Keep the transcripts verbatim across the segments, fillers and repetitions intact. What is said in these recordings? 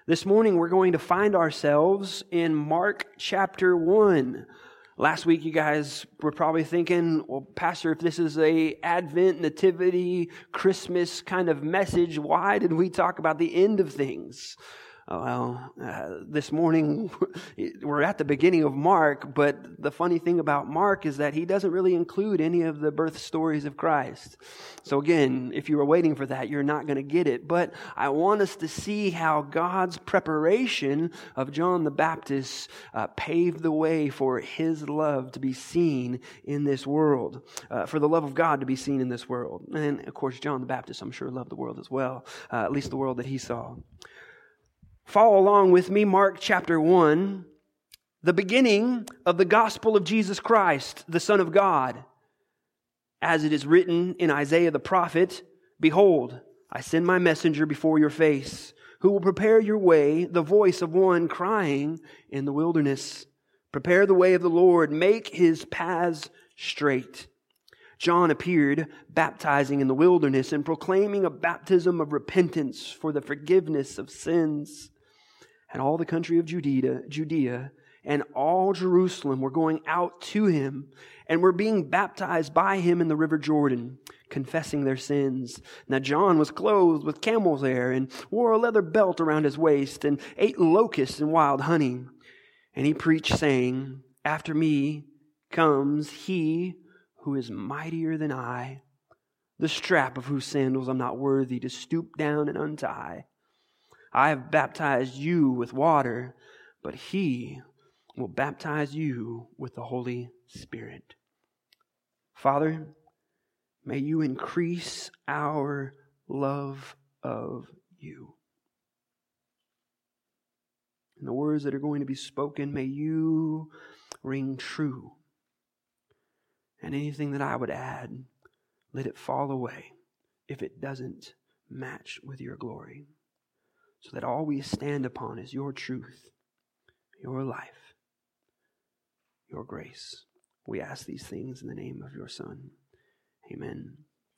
This morning we're going to find ourselves in Mark chapter one. Last week you guys were probably thinking, well, Pastor, if this is a Advent, Nativity, Christmas kind of message, why did we talk about the end of things? Well, uh, this morning we're at the beginning of Mark, but the funny thing about Mark is that he doesn't really include any of the birth stories of Christ. So again, if you were waiting for that, you're not going to get it. But I want us to see how God's preparation of John the Baptist uh, paved the way for His love to be seen in this world, uh, for the love of God to be seen in this world. And of course, John the Baptist, I'm sure, loved the world as well, uh, at least the world that he saw. Follow along with me, Mark chapter one, the beginning of the gospel of Jesus Christ, the Son of God. As it is written in Isaiah the prophet, "Behold, I send my messenger before your face, who will prepare your way, the voice of one crying in the wilderness. Prepare the way of the Lord, make His paths straight." John appeared baptizing in the wilderness and proclaiming a baptism of repentance for the forgiveness of sins. And all the country of Judea, Judea and all Jerusalem were going out to Him and were being baptized by Him in the river Jordan, confessing their sins. Now John was clothed with camel's hair and wore a leather belt around his waist and ate locusts and wild honey. And he preached, saying, "After me comes He who is mightier than I, the strap of whose sandals I'm not worthy to stoop down and untie. I have baptized you with water, but He will baptize you with the Holy Spirit." Father, may You increase our love of You. And the words that are going to be spoken, may You ring true. And anything that I would add, let it fall away if it doesn't match with Your glory. So that all we stand upon is Your truth, Your life, Your grace. We ask these things in the name of Your Son. Amen.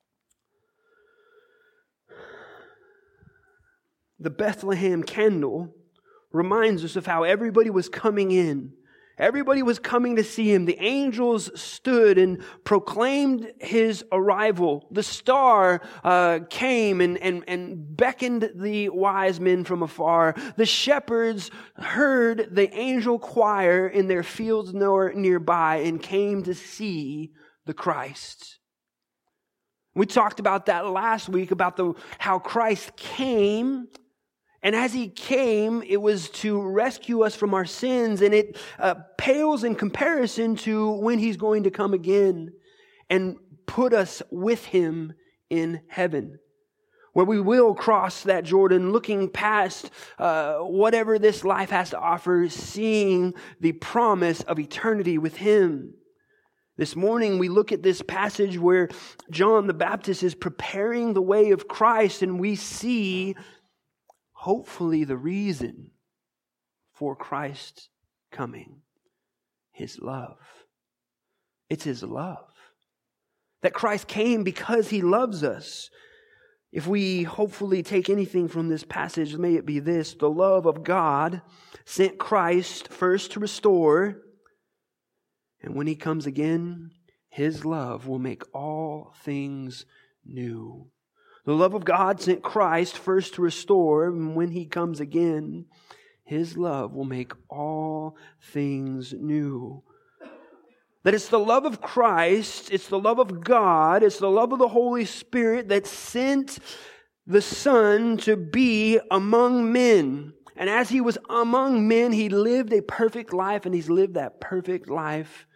The Bethlehem candle reminds us of how everybody was coming in. Everybody was coming to see Him. The angels stood and proclaimed His arrival. The star uh, came and, and, and beckoned the wise men from afar. The shepherds heard the angel choir in their fields nearby and came to see the Christ. We talked about that last week, about the how Christ came. And as He came, it was to rescue us from our sins, and it uh, pales in comparison to when He's going to come again and put us with Him in heaven, where we will cross that Jordan, looking past uh, whatever this life has to offer, seeing the promise of eternity with Him. This morning we look at this passage where John the Baptist is preparing the way of Christ, and we see hopefully the reason for Christ's coming. His love. It's His love. That Christ came because He loves us. If we hopefully take anything from this passage, may it be this: the love of God sent Christ first to restore, and when He comes again, His love will make all things new. The love of God sent Christ first to restore, and when He comes again, His love will make all things new. That it's the love of Christ, it's the love of God, it's the love of the Holy Spirit that sent the Son to be among men. And as He was among men, He lived a perfect life, and He's lived that perfect life.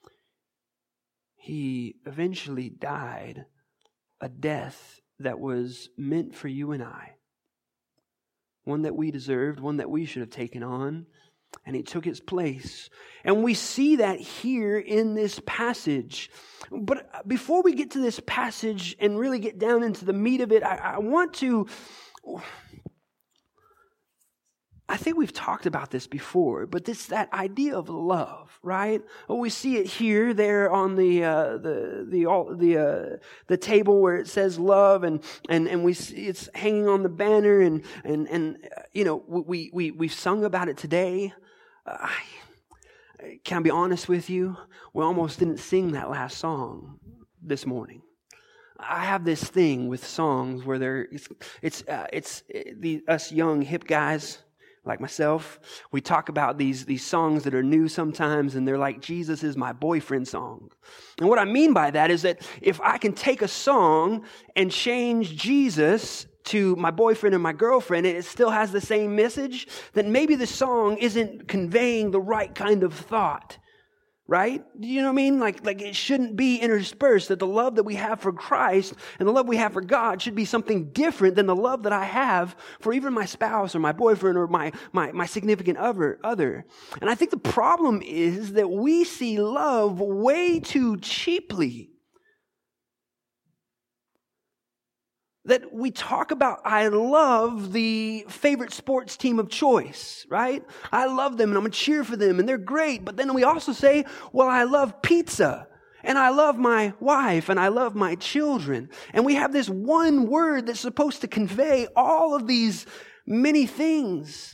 He eventually died a death that was meant for you and I. One that we deserved, one that we should have taken on. And He took His place. And we see that here in this passage. But before we get to this passage and really get down into the meat of it, I, I want to... I think we've talked about this before, but it's that idea of love, right? Well, we see it here, there on the uh, the the all, the uh, the table where it says love, and and and we see it's hanging on the banner, and and and uh, you know we we we've sung about it today. Uh, can I be honest with you? We almost didn't sing that last song this morning. I have this thing with songs where they're it's it's uh, it's the us young hip guys like myself, we talk about these, these songs that are new sometimes, and they're like, Jesus is my boyfriend song. And what I mean by that is that if I can take a song and change Jesus to my boyfriend and my girlfriend, and it still has the same message, then maybe the song isn't conveying the right kind of thought. Right? Do you know what I mean? Like, like it shouldn't be interspersed, that the love that we have for Christ and the love we have for God should be something different than the love that I have for even my spouse or my boyfriend or my, my, my significant other, other. And I think the problem is that we see love way too cheaply. That we talk about, I love the favorite sports team of choice, right? I love them and I'm going to cheer for them and they're great. But then we also say, well, I love pizza and I love my wife and I love my children. And we have this one word that's supposed to convey all of these many things.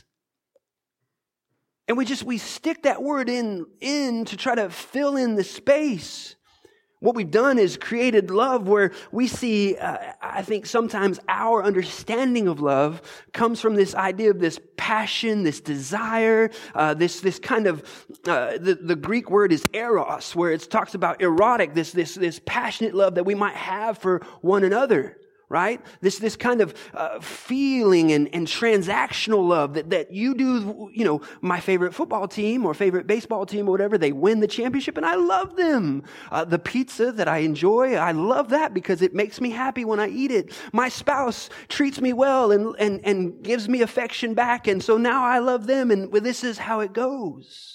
And we just, we stick that word in, in to try to fill in the space. What we've done is created love where we see, uh, I think sometimes our understanding of love comes from this idea of this passion, this desire, uh, this this kind of, uh, the, the Greek word is eros, where it talks about erotic, this this this passionate love that we might have for one another. Right? This, this kind of, uh, feeling and, and transactional love that, that you do, you know, my favorite football team or favorite baseball team or whatever, they win the championship and I love them. Uh, the pizza that I enjoy, I love that because it makes me happy when I eat it. My spouse treats me well and, and, and gives me affection back. And so now I love them, and well, this is how it goes.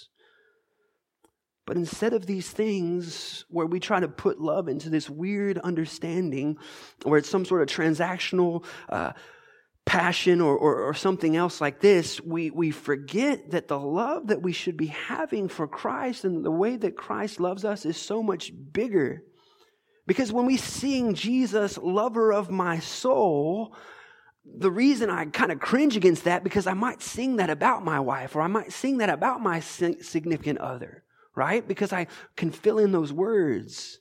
But instead of these things where we try to put love into this weird understanding where it's some sort of transactional uh, passion or, or, or something else like this, we, we forget that the love that we should be having for Christ and the way that Christ loves us is so much bigger. Because when we sing Jesus, lover of my soul, the reason I kind of cringe against that because I might sing that about my wife or I might sing that about my significant other. Right? Because I can fill in those words.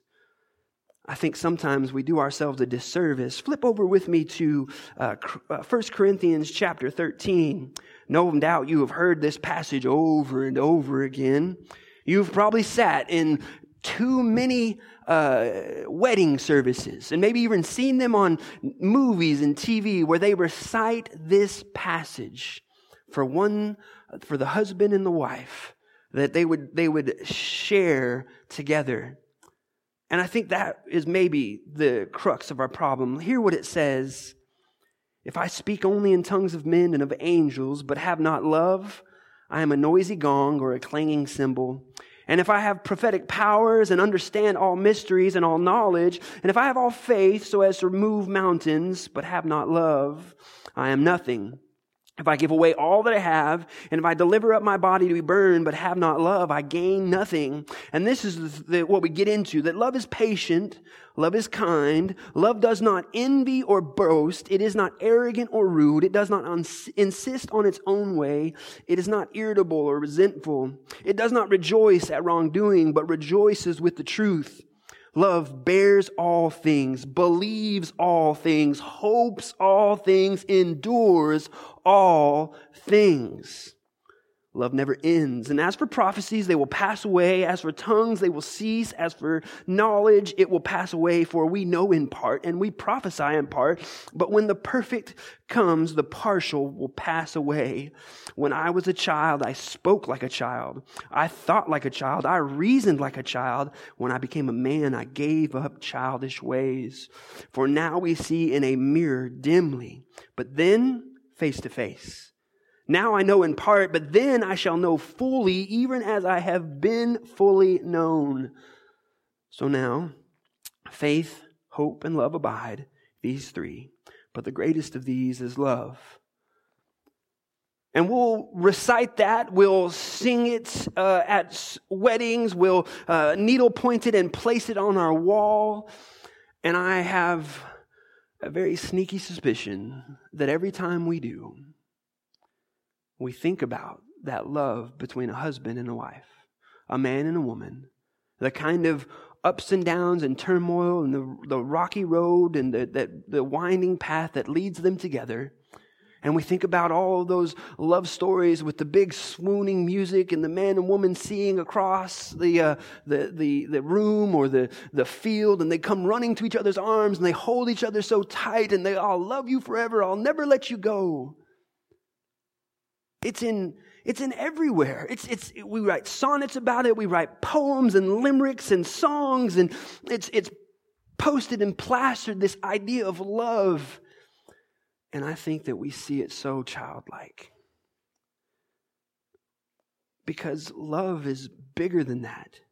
I think sometimes we do ourselves a disservice. Flip over with me to uh, First Corinthians chapter thirteen. No doubt you have heard this passage over and over again. You've probably sat in too many uh, wedding services and maybe even seen them on movies and T V where they recite this passage for one, for the husband and the wife. That they would they would share together. And I think that is maybe the crux of our problem. Hear what it says. If I speak only in tongues of men and of angels, but have not love, I am a noisy gong or a clanging cymbal. And if I have prophetic powers and understand all mysteries and all knowledge, and if I have all faith so as to remove mountains, but have not love, I am nothing. If I give away all that I have, and if I deliver up my body to be burned, but have not love, I gain nothing. And this is the, the, what we get into, that love is patient, love is kind, love does not envy or boast, it is not arrogant or rude, it does not uns- insist on its own way, it is not irritable or resentful, it does not rejoice at wrongdoing, but rejoices with the truth. Love bears all things, believes all things, hopes all things, endures all things. Love never ends. And as for prophecies, they will pass away. As for tongues, they will cease. As for knowledge, it will pass away. For we know in part and we prophesy in part. But when the perfect comes, the partial will pass away. When I was a child, I spoke like a child. I thought like a child. I reasoned like a child. When I became a man, I gave up childish ways. For now we see in a mirror dimly, but then face to face. Now I know in part, but then I shall know fully, even as I have been fully known. So now, faith, hope, and love abide, these three. But the greatest of these is love. And we'll recite that, we'll sing it uh, at weddings, we'll uh, needle point it and place it on our wall. And I have a very sneaky suspicion that every time we do, we think about that love between a husband and a wife, a man and a woman, the kind of ups and downs and turmoil and the, the rocky road and the, the, the winding path that leads them together. And we think about all of those love stories with the big swooning music and the man and woman seeing across the uh, the the the room or the the field, and they come running to each other's arms and they hold each other so tight and they, I'll love you forever, I'll never let you go. It's in it's in everywhere. It's it's we write sonnets about it, we write poems and limericks and songs, and it's it's posted and plastered, this idea of love. And I think that we see it so childlike. Because love is bigger than that.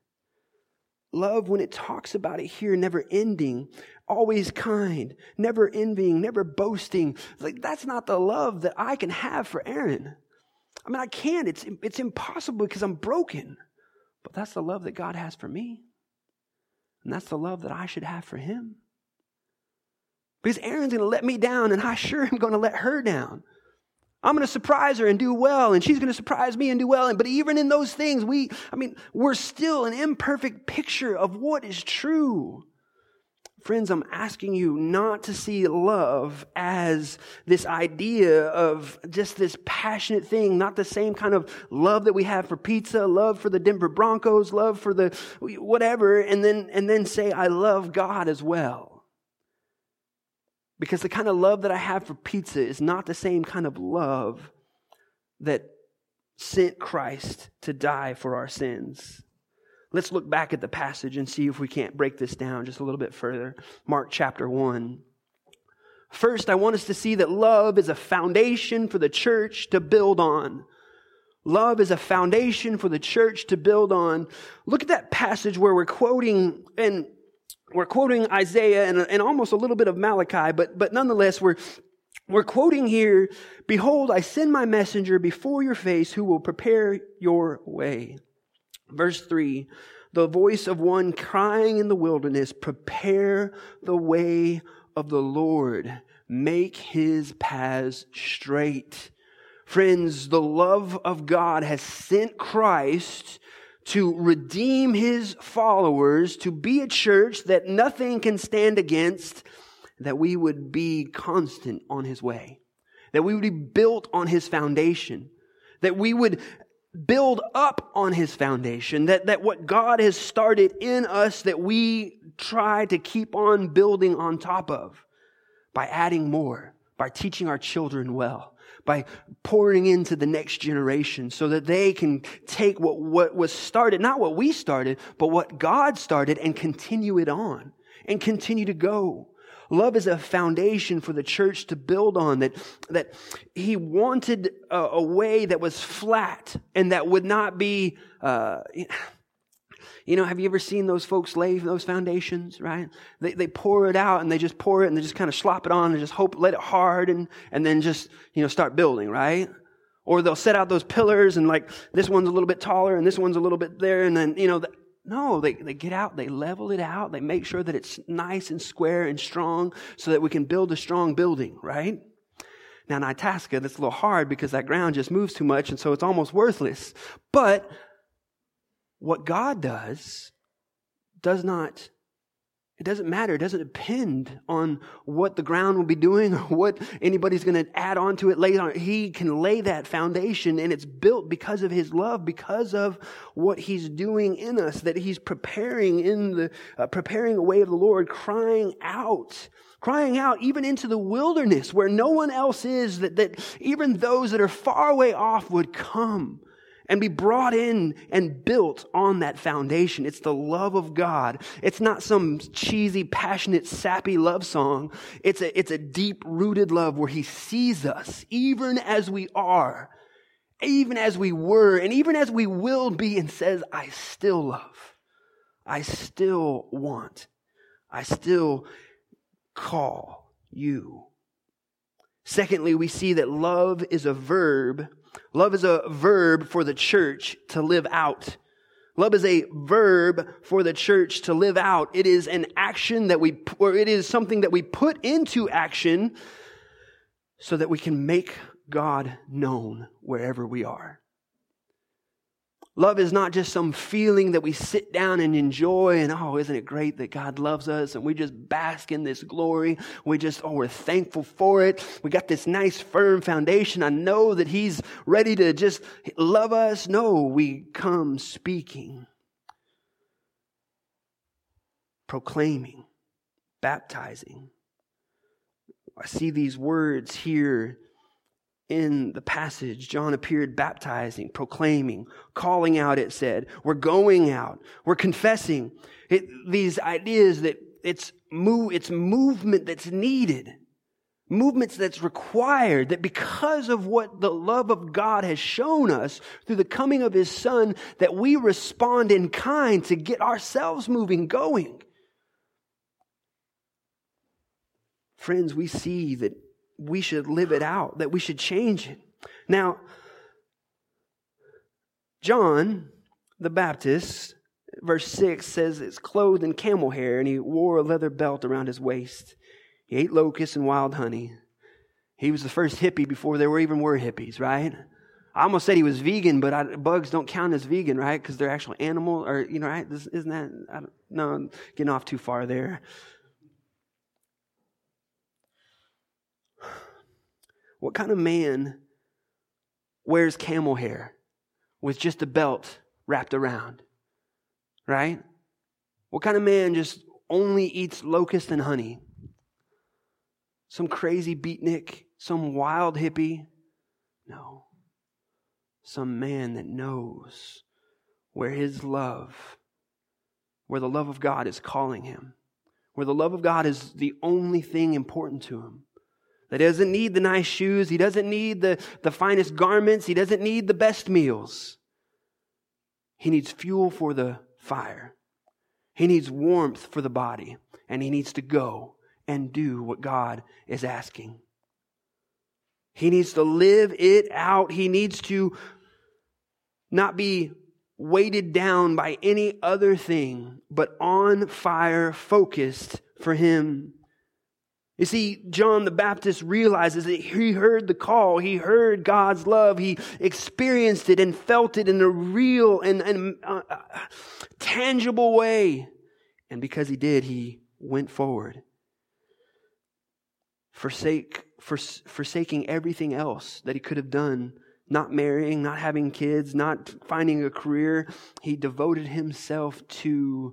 Love, when it talks about it here, never ending, always kind, never envying, never boasting. Like, that's not the love that I can have for Aaron. I mean, I can't. It's, it's impossible because I'm broken. But that's the love that God has for me. And that's the love that I should have for him. Because Erin's going to let me down, and I sure am going to let her down. I'm going to surprise her and do well, and she's going to surprise me and do well. And but even in those things, we, I mean, we're still an imperfect picture of what is true. Friends, I'm asking you not to see love as this idea of just this passionate thing, not the same kind of love that we have for pizza, love for the Denver Broncos, love for the whatever, and then and then say, I love God as well. Because the kind of love that I have for pizza is not the same kind of love that sent Christ to die for our sins. Let's look back at the passage and see if we can't break this down just a little bit further. Mark chapter one. First, I want us to see that love is a foundation for the church to build on. Love is a foundation for the church to build on. Look at that passage where we're quoting, and we're quoting Isaiah and, and almost a little bit of Malachi, but, but nonetheless, we're, we're quoting here, behold, I send my messenger before your face who will prepare your way. Verse three, the voice of one crying in the wilderness, prepare the way of the Lord, make his paths straight. Friends, the love of God has sent Christ to redeem his followers, to be a church that nothing can stand against, that we would be constant on his way, that we would be built on his foundation, that we would build up on his foundation, that, that what God has started in us, that we try to keep on building on top of by adding more, by teaching our children well, by pouring into the next generation so that they can take what, what was started, not what we started, but what God started and continue it on and continue to go. Love is a foundation for the church to build on, that, that he wanted a, a way that was flat and that would not be, uh, you know, have you ever seen those folks lay those foundations, right? They they pour it out and they just pour it and they just kind of slop it on and just hope, let it harden and then just, you know, start building, right? Or they'll set out those pillars and like this one's a little bit taller and this one's a little bit there and then, you know, the, no, they, they get out, they level it out, they make sure that it's nice and square and strong so that we can build a strong building, right? Now in Itasca, that's a little hard because that ground just moves too much and so it's almost worthless. But what God does, does not, it doesn't matter. It doesn't depend on what the ground will be doing or what anybody's going to add on to it later. He can lay that foundation and it's built because of his love, because of what he's doing in us, that he's preparing in the, uh, preparing a way of the Lord, crying out, crying out even into the wilderness where no one else is, that, that even those that are far away off would come and be brought in and built on that foundation. It's the love of God. It's not some cheesy, passionate, sappy love song. It's a, it's a deep-rooted love where he sees us even as we are, even as we were, and even as we will be, and says, I still love. I still want. I still call you. Secondly, we see that love is a verb Love is a verb for the church to live out. Love is a verb for the church to live out. It is an action that we, or it is something that we put into action so that we can make God known wherever we are. Love is not just some feeling that we sit down and enjoy and, oh, isn't it great that God loves us? And we just bask in this glory. We just, oh, we're thankful for it. We got this nice firm foundation. I know that He's ready to just love us. No, we come speaking, proclaiming, baptizing. I see these words here in the passage. John appeared baptizing, proclaiming, calling out, it said. We're going out. We're confessing. It, these ideas that it's, move, it's movement that's needed. Movements that's required. That because of what the love of God has shown us through the coming of His Son, that we respond in kind to get ourselves moving, going. Friends, we see that we should live it out, that we should change it. Now, John the Baptist, verse six says it's clothed in camel hair and he wore a leather belt around his waist. He ate locusts and wild honey. He was the first hippie before there were even were hippies, right? I almost said he was vegan, but I, bugs don't count as vegan, right? Because they're actual animal, or, you know, right? This, isn't that, I don't, no, I'm getting off too far there. What kind of man wears camel hair with just a belt wrapped around? Right? What kind of man just only eats locust and honey? Some crazy beatnik? Some wild hippie? No. Some man that knows where his love, where the love of God is calling him, where the love of God is the only thing important to him. That he doesn't need the nice shoes. He doesn't need the, the finest garments. He doesn't need the best meals. He needs fuel for the fire. He needs warmth for the body. And he needs to go and do what God is asking. He needs to live it out. He needs to not be weighted down by any other thing, but on fire, focused for Him. You see, John the Baptist realizes that he heard the call. He heard God's love. He experienced it and felt it in a real and, and uh, tangible way. And because he did, he went forward. Forsake, fors- forsaking everything else that he could have done. Not marrying, not having kids, not finding a career. He devoted himself to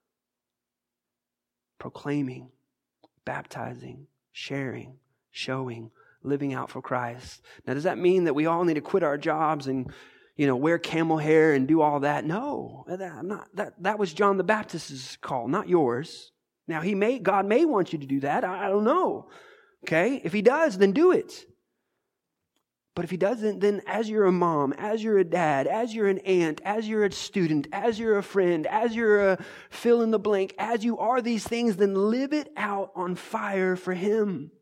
proclaiming, baptizing, sharing, showing, living out for Christ. Now, does that mean that we all need to quit our jobs and, you know, wear camel hair and do all that? No, that, I'm not, that, that was John the Baptist's call, not yours. Now, he may, God may want you to do that. I, I don't know. Okay? If He does, then do it. But if He doesn't, then as you're a mom, as you're a dad, as you're an aunt, as you're a student, as you're a friend, as you're a fill in the blank, as you are these things, then live it out on fire for Him.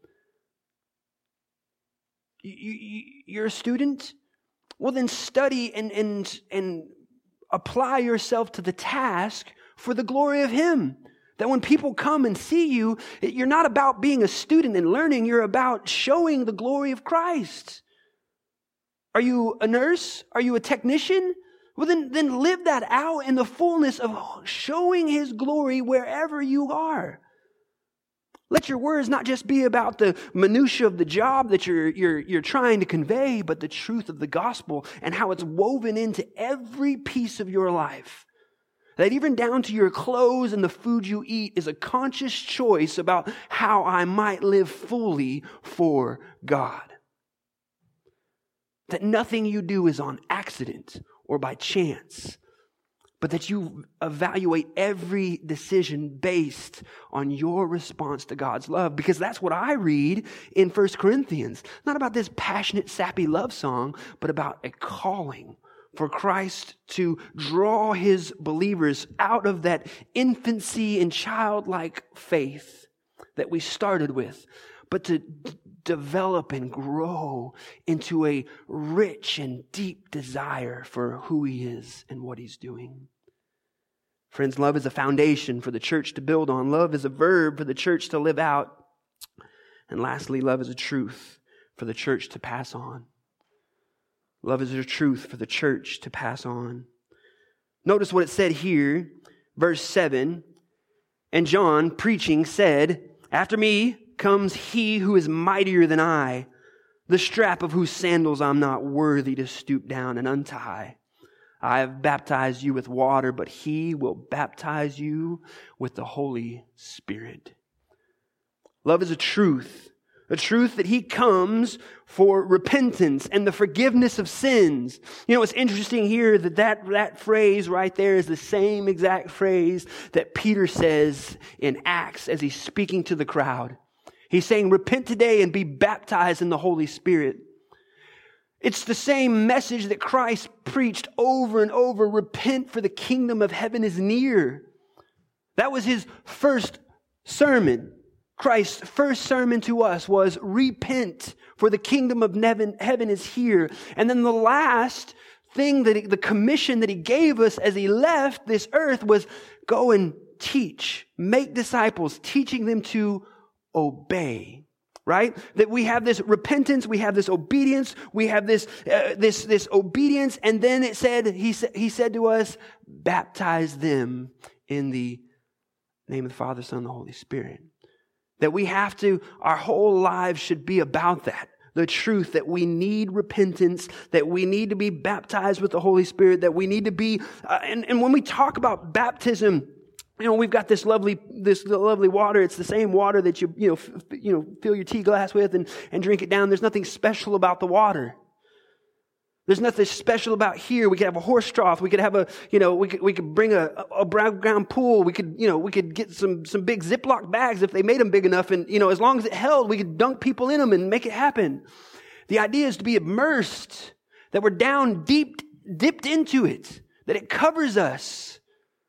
You, you, you're a student? Well, then study and, and, and apply yourself to the task for the glory of Him. That when people come and see you, you're not about being a student and learning, you're about showing the glory of Christ. Are you a nurse? Are you a technician? Well, then, then live that out in the fullness of showing His glory wherever you are. Let your words not just be about the minutia of the job that you're, you're, you're trying to convey, but the truth of the gospel and how it's woven into every piece of your life. That even down to your clothes and the food you eat is a conscious choice about how I might live fully for God. That nothing you do is on accident or by chance, but that you evaluate every decision based on your response to God's love. Because that's what I read in First Corinthians. Not about this passionate, sappy love song, but about a calling for Christ to draw His believers out of that infancy and childlike faith that we started with, but to develop and grow into a rich and deep desire for who He is and what He's doing. Friends, love is a foundation for the church to build on. Love is a verb for the church to live out. And lastly, love is a truth for the church to pass on. Love is a truth for the church to pass on. Notice what it said here, verse seven. And John, preaching, said, "After me comes He who is mightier than I, the strap of whose sandals I'm not worthy to stoop down and untie. I have baptized you with water, but He will baptize you with the Holy Spirit." Love is a truth. A truth that He comes for repentance and the forgiveness of sins. You know, it's interesting here that, that that phrase right there is the same exact phrase that Peter says in Acts as he's speaking to the crowd. He's saying, repent today and be baptized in the Holy Spirit. It's the same message that Christ preached over and over. Repent, for the kingdom of heaven is near. That was His first sermon. Christ's first sermon to us was, repent, for the kingdom of heaven, heaven is here. And then the last thing, that he, the commission that He gave us as He left this earth was, go and teach, make disciples, teaching them to obey. Right? That we have this repentance, we have this obedience, we have this uh, this this obedience, and then it said he sa- he said to us, baptize them in the name of the Father, Son, and the Holy Spirit. That we have to, our whole lives should be about that. The truth that we need repentance, that we need to be baptized with the Holy Spirit, that we need to be, uh, and, and when we talk about baptism, you know, we've got this lovely, this lovely water. It's the same water that you, you know, f- you know, fill your tea glass with and, and drink it down. There's nothing special about the water. There's nothing special about here. We could have a horse trough. We could have a, you know, we could, we could bring a, a brown ground pool. We could, you know, we could get some, some big Ziploc bags if they made them big enough. And, you know, as long as it held, we could dunk people in them and make it happen. The idea is to be immersed, that we're down deep, dipped into it, that it covers us.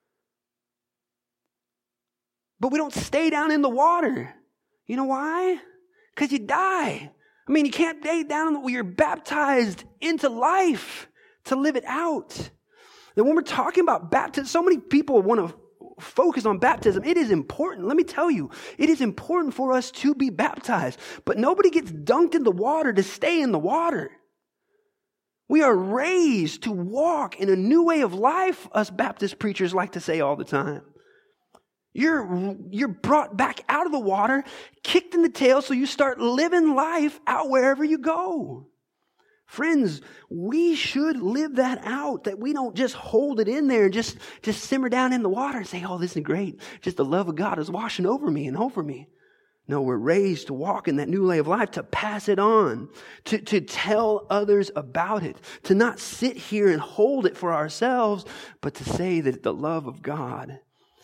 But we don't stay down in the water. You know why? Because you die. I mean, you can't stay down. You're baptized into life to live it out. And when we're talking about baptism, so many people want to focus on baptism. It is important. Let me tell you, it is important for us to be baptized. But nobody gets dunked in the water to stay in the water. We are raised to walk in a new way of life, us Baptist preachers like to say all the time. You're, you're brought back out of the water, kicked in the tail, so you start living life out wherever you go. Friends, we should live that out, that we don't just hold it in there and just, just simmer down in the water and say, oh, this is great. Just the love of God is washing over me and over me. No, we're raised to walk in that new way of life, to pass it on, to, to tell others about it, to not sit here and hold it for ourselves, but to say that the love of God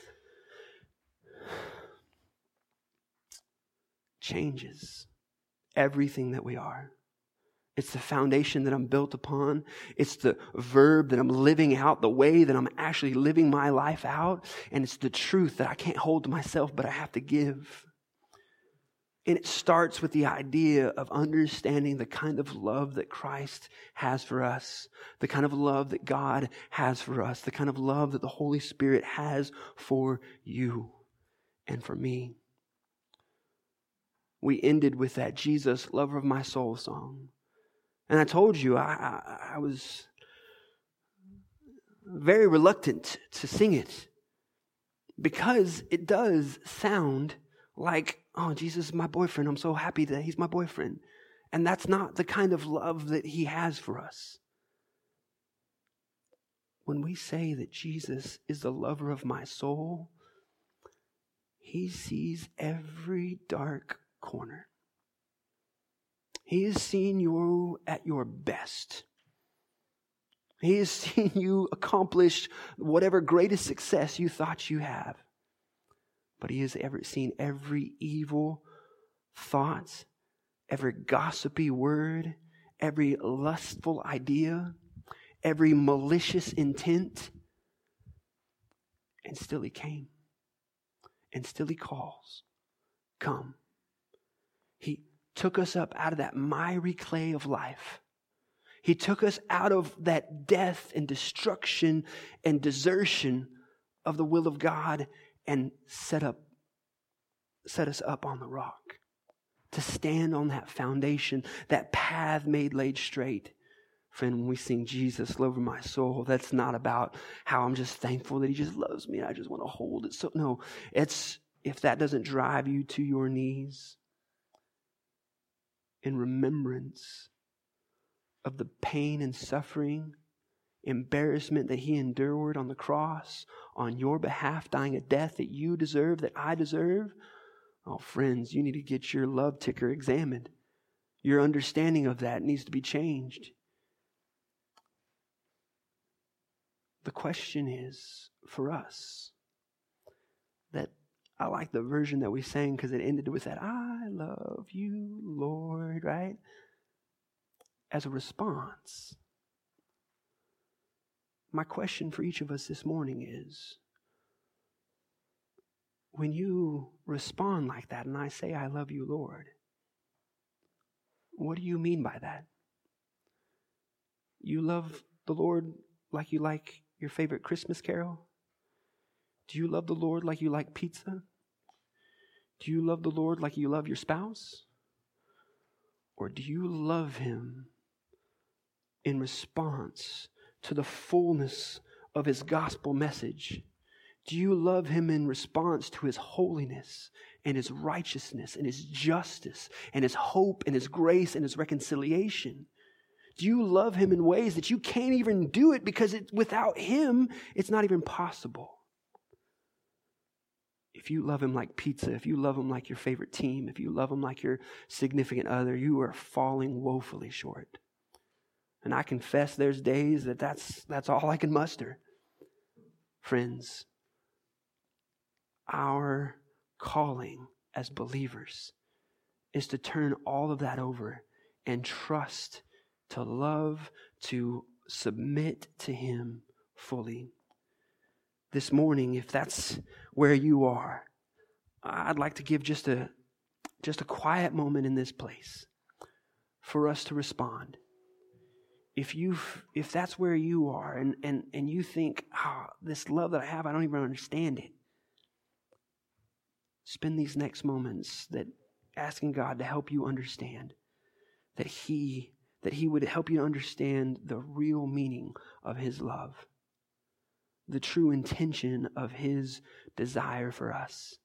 changes everything that we are. It's the foundation that I'm built upon. It's the verb that I'm living out, the way that I'm actually living my life out. And it's the truth that I can't hold to myself, but I have to give. And it starts with the idea of understanding the kind of love that Christ has for us, the kind of love that God has for us, the kind of love that the Holy Spirit has for you and for me. We ended with that Jesus, lover of my soul song. And I told you, I, I, I was very reluctant to sing it because it does sound like, oh, Jesus is my boyfriend. I'm so happy that He's my boyfriend. And that's not the kind of love that He has for us. When we say that Jesus is the lover of my soul, He sees every dark corner. He has seen you at your best. He has seen you accomplish whatever greatest success you thought you have. But He has ever seen every evil thought, every gossipy word, every lustful idea, every malicious intent. And still He came. And still He calls. Come. He took us up out of that miry clay of life. He took us out of that death and destruction and desertion of the will of God and set up, set us up on the rock to stand on that foundation, that path made laid straight. Friend, when we sing Jesus, love of my soul, that's not about how I'm just thankful that he just loves me and I just want to hold it. So no, it's if that doesn't drive you to your knees in remembrance of the pain and suffering, embarrassment that he endured on the cross on your behalf, dying a death that you deserve, that I deserve. Oh, friends, you need to get your love ticker examined. Your understanding of that needs to be changed. The question is for us that I like the version that we sang because it ended with that, I love you, Lord, right? As a response. My question for each of us this morning is, when you respond like that and I say, I love you, Lord, what do you mean by that? You love the Lord like you like your favorite Christmas carol? Do you love the Lord like you like pizza? Do you love the Lord like you love your spouse? Or do you love him in response to the fullness of his gospel message? Do you love him in response to his holiness and his righteousness and his justice and his hope and his grace and his reconciliation? Do you love him in ways that you can't even do it because it, without him, it's not even possible? If you love him like pizza, if you love him like your favorite team, if you love him like your significant other, you are falling woefully short. And I confess there's days that that's, that's all I can muster. Friends, our calling as believers is to turn all of that over and trust, to love, to submit to him fully. This morning, if that's where you are, I'd like to give just a just a quiet moment in this place for us to respond. If you if that's where you are and, and, and you think, ah, oh, this love that I have, I don't even understand it. Spend these next moments that asking God to help you understand that He that He would help you understand the real meaning of His love, the true intention of His desire for us,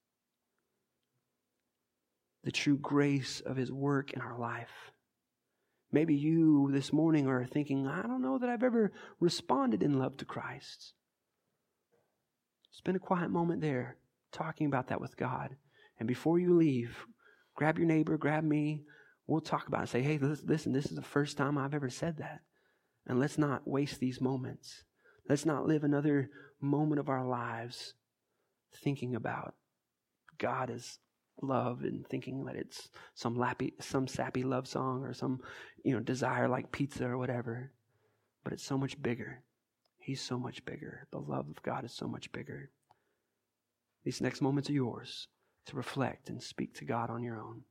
the true grace of His work in our life. Maybe you this morning are thinking, I don't know that I've ever responded in love to Christ. Spend a quiet moment there talking about that with God. And before you leave, grab your neighbor, grab me. We'll talk about it. Say, hey, listen, this is the first time I've ever said that. And let's not waste these moments. Let's not live another moment of our lives thinking about God as love and thinking that it's some lappy, some sappy love song or some, you know, desire like pizza or whatever. But it's so much bigger. He's so much bigger. The love of God is so much bigger. These next moments are yours to reflect and speak to God on your own.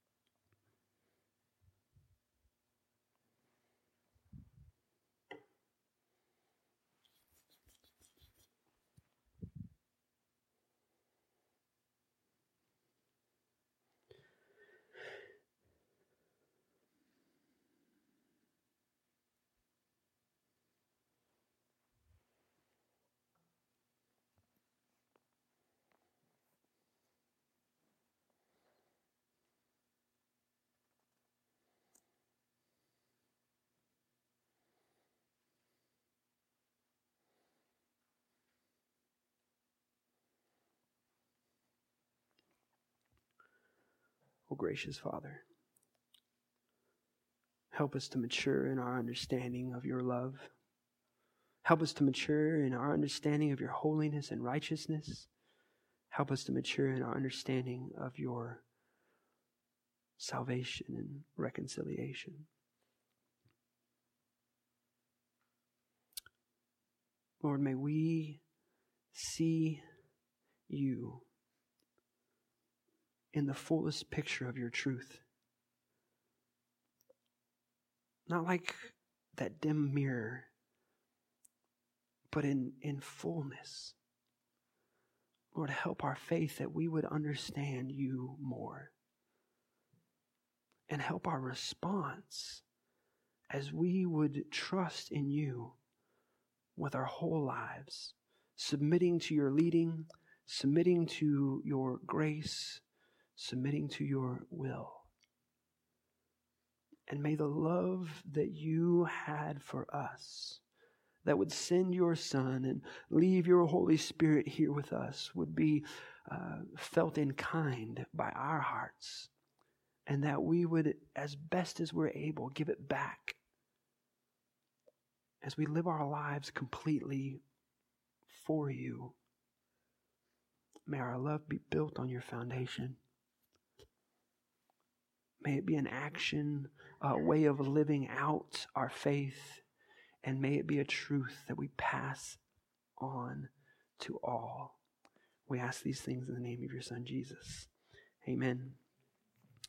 Oh, gracious Father, help us to mature in our understanding of your love. Help us to mature in our understanding of your holiness and righteousness. Help us to mature in our understanding of your salvation and reconciliation. Lord, may we see you in the fullest picture of your truth. not like that dim mirror, but in, in fullness. Lord, help our faith that we would understand you more. And help our response as we would trust in you with our whole lives, submitting to your leading, submitting to your grace, submitting to your will. And may the love that you had for us, that would send your Son and leave your Holy Spirit here with us, would be uh, felt in kind by our hearts, and that we would, as best as we're able, give it back as we live our lives completely for you. May our love be built on your foundation. May it be an action, a way of living out our faith, and may it be a truth that we pass on to all. We ask these things in the name of your Son, Jesus. Amen.